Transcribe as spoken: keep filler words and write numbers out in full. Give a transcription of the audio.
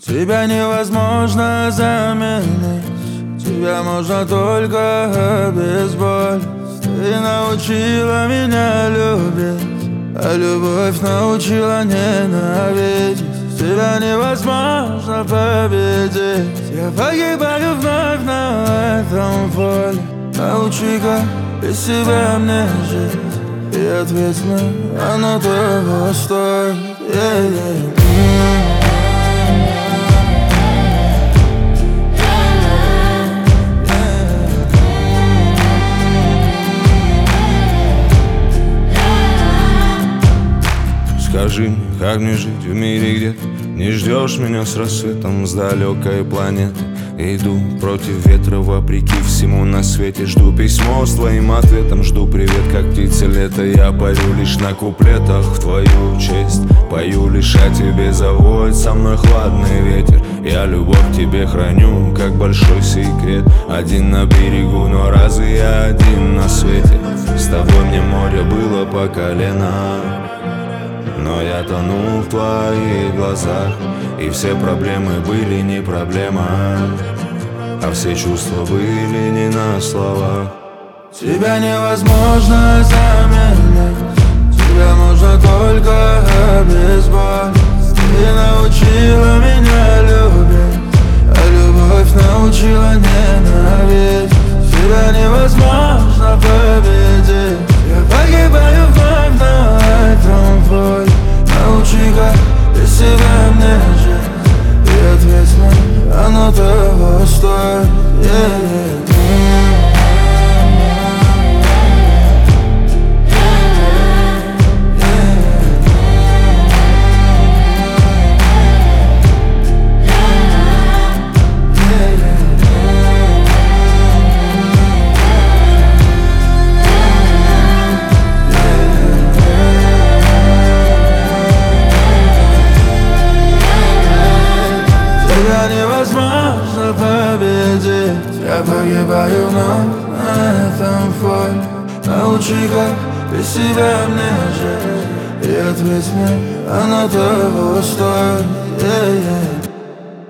Тебя невозможно заменить, тебя можно только обезболить. Ты научила меня любить, а любовь научила ненавидеть. Тебя невозможно победить, я погибаю вновь на этом поле. Научи-ка без себя мне жить, и ответь мне, оно того стоит. Yeah, yeah. Скажи, как мне жить в мире, где ты не ждешь меня с рассветом с далекой планеты? Иду против ветра, вопреки всему на свете. Жду письмо с твоим ответом, жду привет, как птица лета. Я парю лишь на куплетах в твою честь, пою лишь о тебе, заводит со мной хладный ветер. Я любовь к тебе храню, как большой секрет. Один на берегу, но разве я один на свете? С тобой мне море было по колено, но я тонул в твоих глазах, и все проблемы были не проблема, а все чувства были не на словах. Тебя невозможно заменить, тебя можно только обезболить. Ты научила меня любить, а любовь научила ненавидеть. Тебя невозможно победить, я погибаю вновь на этом поле. Научи-ка без себя мне жить, и ответь мне, оно того стоит. Yeah, yeah. Невозможно победить, я погибаю вновь на этом поле. Научи-ка без себя мне жить, и ответь мне, оно того стоит. Yeah, yeah.